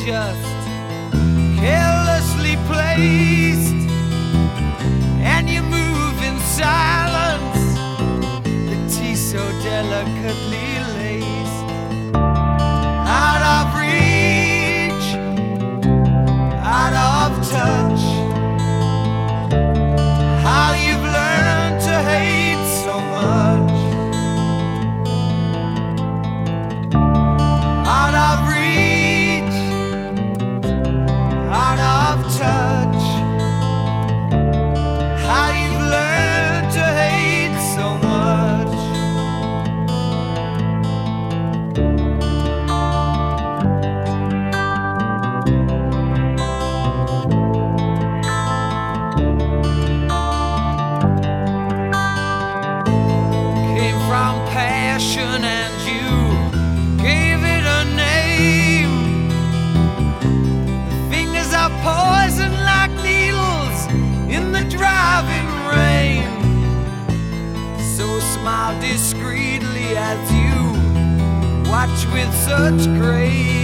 just carelessly placed, and you move in silence, the tea so delicately laced. Out of reach, out of touch, how you've learned to hate so much. Out of reach, out of touch, how you've learned to hate so much. Came from passion and you gave it a name. The fingers are poison like needles in the driving rain. So smile discreetly as you watch with such grace.